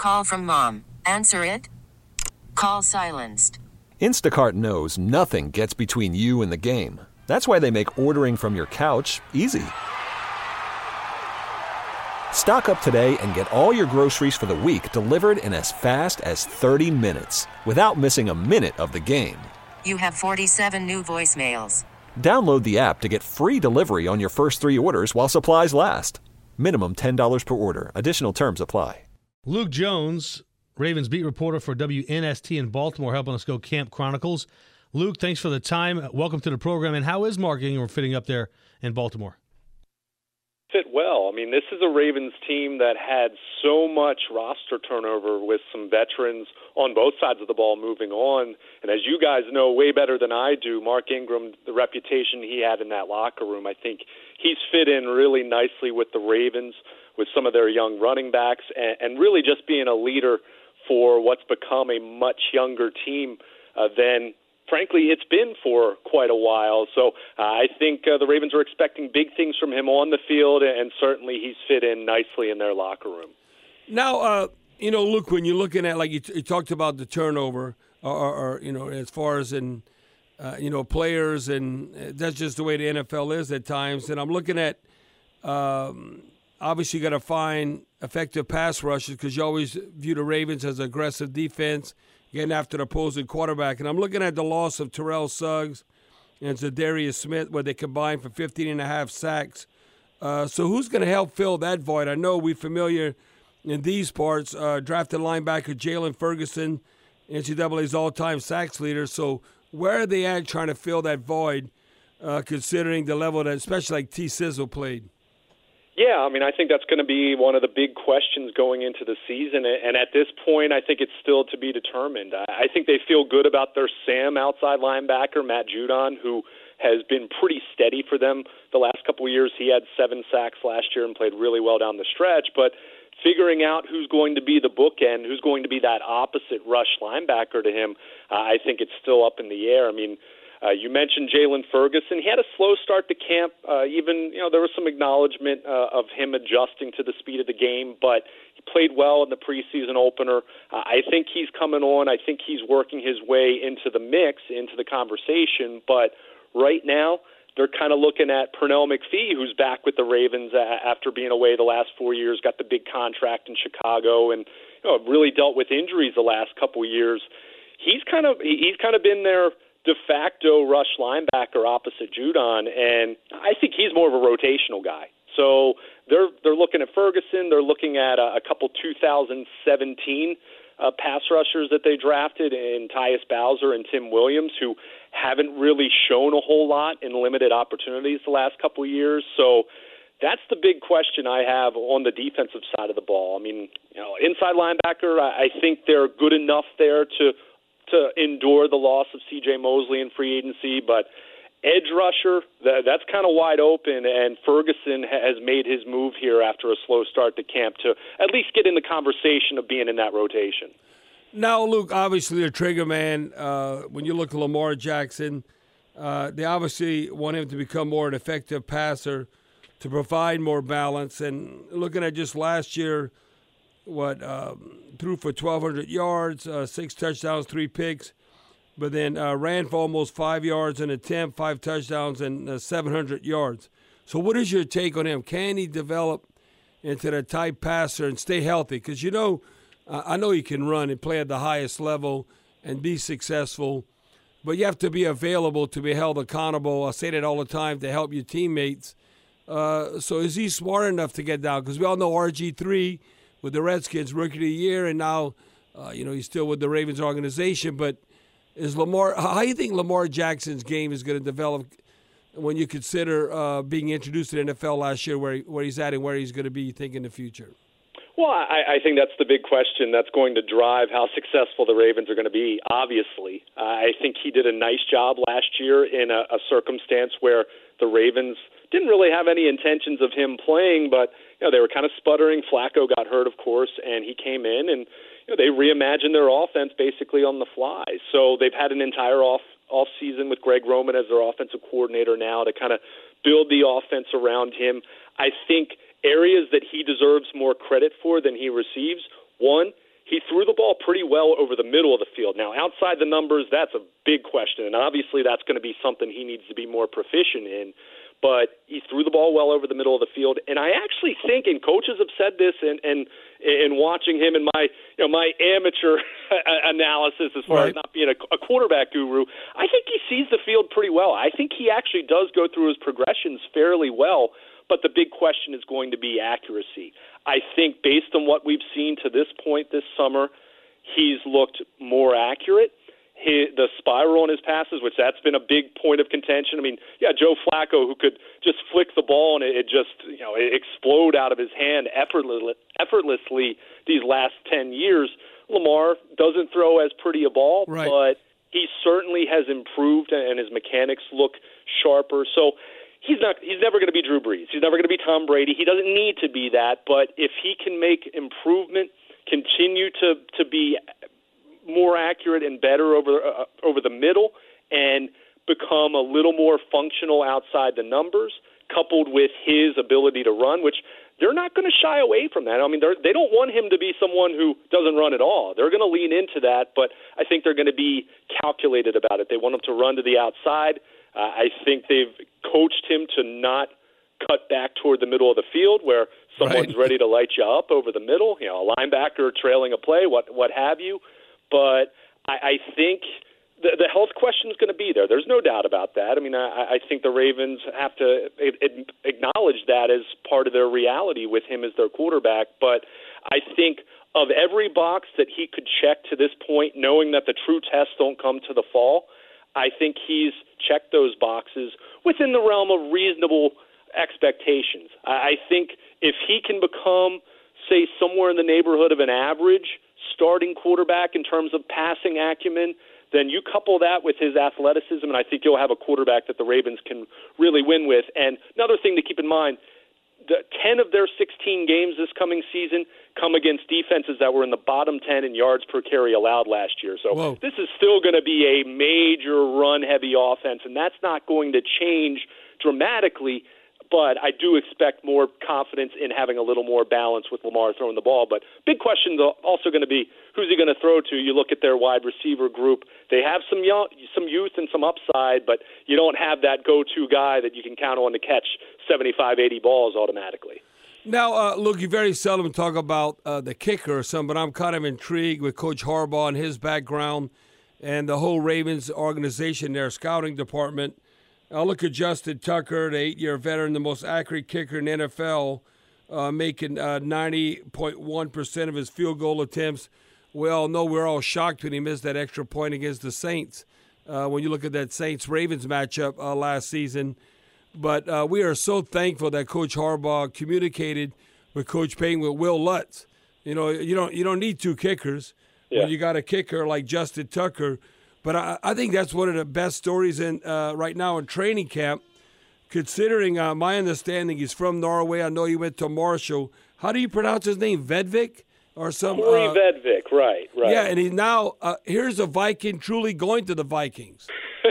Call from mom. Answer it. Call silenced. Instacart knows nothing gets between you and the game. That's why they make ordering from your couch easy. Stock up today and get all your groceries for the week delivered in as fast as 30 minutes without missing a minute of the game. You have 47 new voicemails. Download the app to get free delivery on your first 3 orders while supplies last. Minimum $10 per order. Additional terms apply. Luke Jones, Ravens beat reporter for WNST in Baltimore, helping us go Camp Chronicles. Luke, thanks for the time. Welcome to the program. And how is Mark Ingram fitting up there in Baltimore? Fit well. I mean, this is a Ravens team that had so much roster turnover with some veterans on both sides of the ball moving on. And as you guys know way better than I do, Mark Ingram, the reputation he had in that locker room, I think he's fit in really nicely with the Ravens, with some of their young running backs, and really just being a leader for what's become a much younger team than frankly, it's been for quite a while. So I think the Ravens are expecting big things from him on the field, and certainly he's fit in nicely in their locker room. Now, Luke, when you're looking at, like you talked about the turnover, or as far as in, players, and that's just the way the NFL is at times. And I'm looking at, obviously, you got to find effective pass rushes because you always view the Ravens as aggressive defense, getting after the opposing quarterback. And I'm looking at the loss of Terrell Suggs and Zadarius Smith, where they combined for 15.5 sacks. So who's going to help fill that void? I know we're familiar in these parts. Drafted linebacker Jalen Ferguson, NCAA's all-time sacks leader. So where are they at trying to fill that void, considering the level that especially like T. Sizzle played? Yeah, I mean, I think that's going to be one of the big questions going into the season. And at this point, I think it's still to be determined. I think they feel good about their Sam outside linebacker, Matt Judon, who has been pretty steady for them the last couple of years. He had 7 sacks last year and played really well down the stretch. But figuring out who's going to be the bookend, who's going to be that opposite rush linebacker to him, I think it's still up in the air. I mean, you mentioned Jalen Ferguson. He had a slow start to camp. There was some acknowledgement of him adjusting to the speed of the game, but he played well in the preseason opener. I think he's coming on. I think he's working his way into the mix, into the conversation. But right now, they're kind of looking at Pernell McPhee, who's back with the Ravens after being away the last 4 years, got the big contract in Chicago, and really dealt with injuries the last couple of years. He's kind of been their de facto rush linebacker opposite Judon, and I think he's more of a rotational guy. So they're looking at Ferguson. They're looking at a couple 2017 pass rushers that they drafted in Tyus Bowser and Tim Williams, who haven't really shown a whole lot in limited opportunities the last couple of years. So that's the big question I have on the defensive side of the ball. I mean, inside linebacker, I think they're good enough there to endure the loss of C.J. Mosley in free agency, but edge rusher, that's kind of wide open, and Ferguson has made his move here after a slow start to camp to at least get in the conversation of being in that rotation. Now, Luke, obviously the trigger man, when you look at Lamar Jackson, they obviously want him to become more an effective passer to provide more balance. And looking at just last year, threw for 1,200 yards, 6 touchdowns, 3 picks, but then ran for almost 5 yards an attempt, 5 touchdowns, and 700 yards. So what is your take on him? Can he develop into the type passer and stay healthy? Because, I know he can run and play at the highest level and be successful, but you have to be available to be held accountable. I say that all the time, to help your teammates. So is he smart enough to get down? Because we all know RG3 with the Redskins, Rookie of the Year, and now, he's still with the Ravens organization. But how do you think Lamar Jackson's game is going to develop when you consider being introduced to the NFL last year, where he's at and where he's going to be, you think, in the future? Well, I think that's the big question that's going to drive how successful the Ravens are going to be, obviously. I think he did a nice job last year in a circumstance where the Ravens didn't really have any intentions of him playing, but they were kind of sputtering. Flacco got hurt, of course, and he came in, and they reimagined their offense basically on the fly. So they've had an entire off season with Greg Roman as their offensive coordinator now to kind of build the offense around him. I think areas that he deserves more credit for than he receives. One, he threw the ball pretty well over the middle of the field. Now, outside the numbers, that's a big question, and obviously that's going to be something he needs to be more proficient in. But he threw the ball well over the middle of the field, and I actually think, and coaches have said this, and watching him in my my amateur analysis as far as not being a quarterback guru, I think he sees the field pretty well. I think he actually does go through his progressions fairly well. But the big question is going to be accuracy. I think based on what we've seen to this point this summer, he's looked more accurate. The spiral on his passes, which that's been a big point of contention. I mean, Joe Flacco, who could just flick the ball and it just it explode out of his hand effortlessly these last 10 years. Lamar doesn't throw as pretty a ball, but he certainly has improved and his mechanics look sharper. So he's never going to be Drew Brees. He's never going to be Tom Brady. He doesn't need to be that, but if he can make improvement, continue to be more accurate and better over the middle, and become a little more functional outside the numbers, coupled with his ability to run, which they're not going to shy away from that. I mean, they don't want him to be someone who doesn't run at all. They're going to lean into that, but I think they're going to be calculated about it. They want him to run to the outside. I think they've coached him to not cut back toward the middle of the field where someone's ready to light you up over the middle, a linebacker trailing a play, what have you. But I think the health question is going to be there. There's no doubt about that. I mean, I think the Ravens have to acknowledge that as part of their reality with him as their quarterback. But I think of every box that he could check to this point, knowing that the true tests don't come to the fall, I think he's checked those boxes within the realm of reasonable expectations. I think if he can become, say, somewhere in the neighborhood of an average starting quarterback in terms of passing acumen, then you couple that with his athleticism, and I think you'll have a quarterback that the Ravens can really win with. And another thing to keep in mind, 10 of their 16 games this coming season come against defenses that were in the bottom 10 in yards per carry allowed last year. So this is still going to be a major run-heavy offense, and that's not going to change dramatically. But I do expect more confidence in having a little more balance with Lamar throwing the ball. But big question also going to be, who's he going to throw to? You look at their wide receiver group. They have some youth and some upside, but you don't have that go-to guy that you can count on to catch 75, 80 balls automatically. Now, look, you very seldom talk about the kicker or something, but I'm kind of intrigued with Coach Harbaugh and his background and the whole Ravens organization, their scouting department. I'll look at Justin Tucker, the 8-year veteran, the most accurate kicker in the NFL, making 90.1% of his field goal attempts. We all know we're all shocked when he missed that extra point against the Saints when you look at that Saints-Ravens matchup last season. But we are so thankful that Coach Harbaugh communicated with Coach Payton, with Will Lutz. You don't need two kickers when you got a kicker like Justin Tucker. But I think that's one of the best stories in right now in training camp, considering my understanding he's from Norway. I know he went to Marshall. How do you pronounce his name? Vedvik? Or some Corey Vedvik, right. Yeah, and he's now here's a Viking truly going to the Vikings.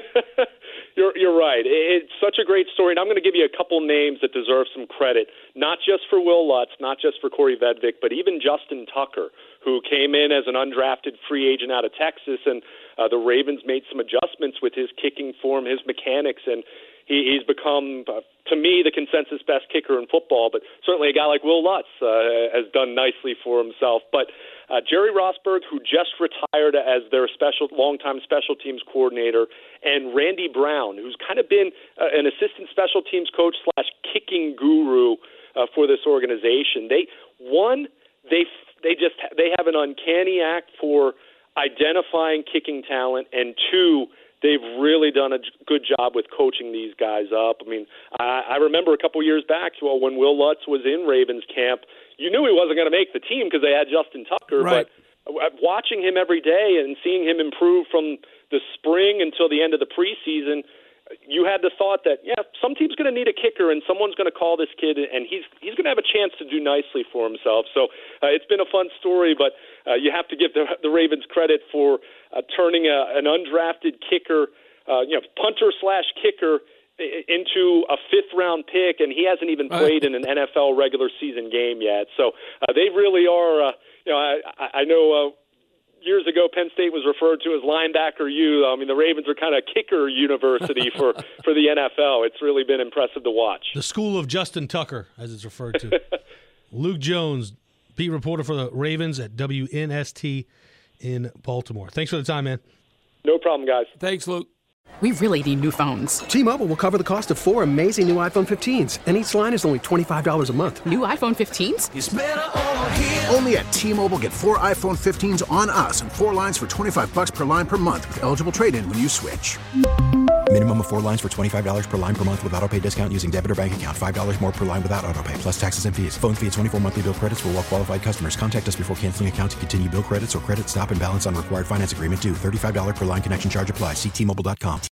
You're right. It's such a great story, and I'm going to give you a couple names that deserve some credit, not just for Will Lutz, not just for Corey Vedvik, but even Justin Tucker, who came in as an undrafted free agent out of Texas, and the Ravens made some adjustments with his kicking form, his mechanics, and he's become, to me, the consensus best kicker in football. But certainly a guy like Will Lutz has done nicely for himself. But Jerry Rosburg, who just retired as their longtime special teams coordinator, and Randy Brown, who's kind of been an assistant special teams coach / kicking guru for this organization. They have an uncanny act for identifying kicking talent, and two, they've really done a good job with coaching these guys up. I mean, I remember a couple years back, when Will Lutz was in Ravens camp, you knew he wasn't going to make the team because they had Justin Tucker, right. But watching him every day and seeing him improve from the spring until the end of the preseason, you had the thought that, some team's going to need a kicker and someone's going to call this kid, and he's going to have a chance to do nicely for himself. So it's been a fun story, but you have to give the Ravens credit for turning an undrafted kicker, punter / kicker, into a fifth-round pick, and he hasn't even played in an NFL regular season game yet. So they really are. I know. Years ago, Penn State was referred to as linebacker U. I mean, the Ravens are kind of kicker university for the NFL. It's really been impressive to watch. The school of Justin Tucker, as it's referred to. Luke Jones, beat reporter for the Ravens at WNST in Baltimore. Thanks for the time, man. No problem, guys. Thanks, Luke. We really need new phones. T-Mobile will cover the cost of 4 amazing new iPhone 15s, and each line is only $25 a month. New iPhone 15s? It's better over here. Only at T-Mobile, get 4 iPhone 15s on us and 4 lines for $25 per line per month with eligible trade-in when you switch. Minimum of 4 lines for $25 per line per month with auto-pay discount using debit or bank account. $5 more per line without auto-pay, plus taxes and fees. Phone fee at 24 monthly bill credits for well-qualified customers. Contact us before canceling account to continue bill credits or credit stop and balance on required finance agreement due. $35 per line connection charge applies. See T-Mobile.com.